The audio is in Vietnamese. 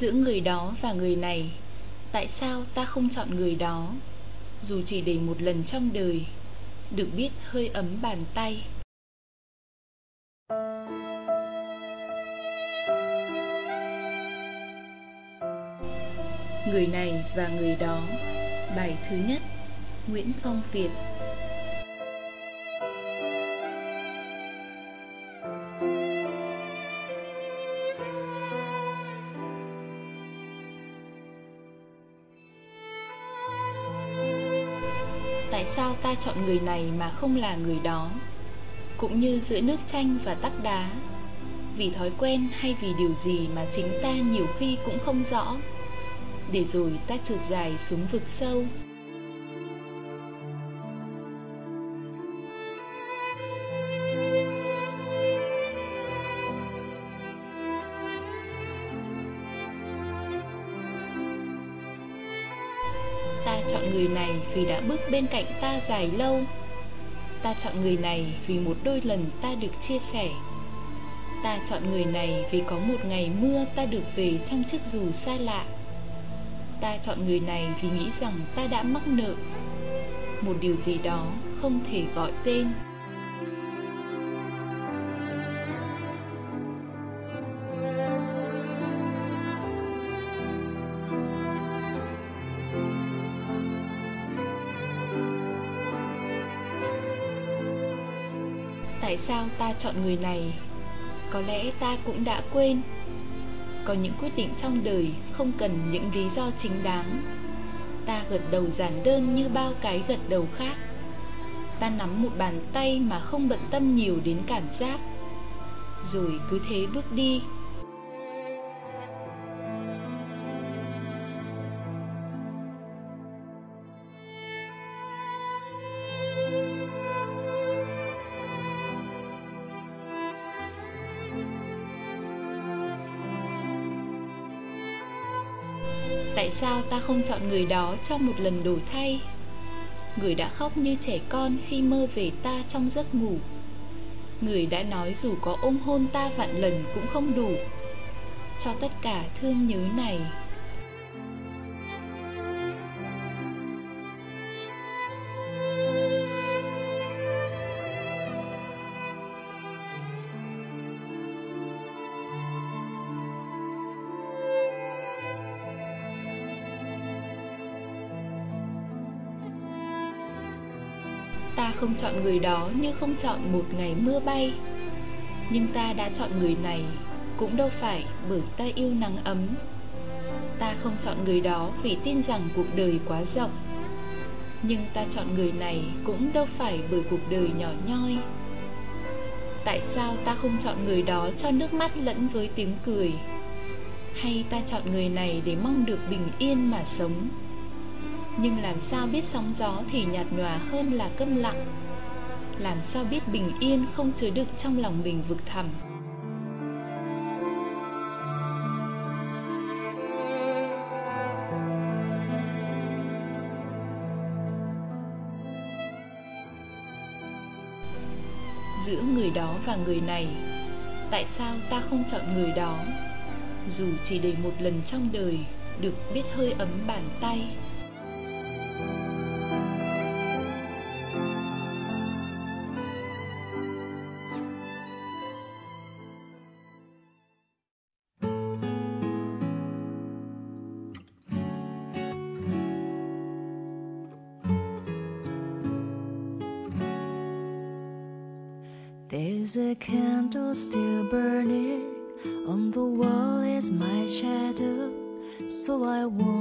Giữa người đó và người này, tại sao ta không chọn người đó, dù chỉ để một lần trong đời được biết hơi ấm bàn tay? Người này và người đó. Bài thứ nhất, Nguyễn Phong Việt. Tại sao ta chọn người này mà không là người đó? Cũng như giữa nước chanh và tắc đá, vì thói quen hay vì điều gì mà chính ta nhiều khi cũng không rõ, để rồi ta trượt dài xuống vực sâu. Ta chọn người này vì đã bước bên cạnh ta dài lâu. Ta chọn người này vì một đôi lần ta được chia sẻ. Ta chọn người này vì có một ngày mưa ta được về trong chiếc dù xa lạ. Ta chọn người này vì nghĩ rằng ta đã mắc nợ một điều gì đó không thể gọi tên. Tại sao ta chọn người này? Có lẽ ta cũng đã quên. Có những quyết định trong đời không cần những lý do chính đáng. Ta gật đầu giản đơn như bao cái gật đầu khác. Ta nắm một bàn tay mà không bận tâm nhiều đến cảm giác, rồi cứ thế bước đi. Tại sao ta không chọn người đó trong một lần đổi thay? Người đã khóc như trẻ con khi mơ về ta trong giấc ngủ. Người đã nói dù có ôm hôn ta vạn lần cũng không đủ cho tất cả thương nhớ này. Ta không chọn người đó như không chọn một ngày mưa bay. Nhưng ta đã chọn người này cũng đâu phải bởi ta yêu nắng ấm. Ta không chọn người đó vì tin rằng cuộc đời quá rộng. Nhưng ta chọn người này cũng đâu phải bởi cuộc đời nhỏ nhoi. Tại sao ta không chọn người đó cho nước mắt lẫn với tiếng cười? Hay ta chọn người này để mong được bình yên mà sống? Nhưng làm sao biết sóng gió thì nhạt nhòa hơn là câm lặng? Làm sao biết bình yên không chứa đựng trong lòng mình vực thẳm? Giữa người đó và người này, tại sao ta không chọn người đó, dù chỉ để một lần trong đời được biết hơi ấm bàn tay? There's a candle still burning, on the wall is my shadow, so I won't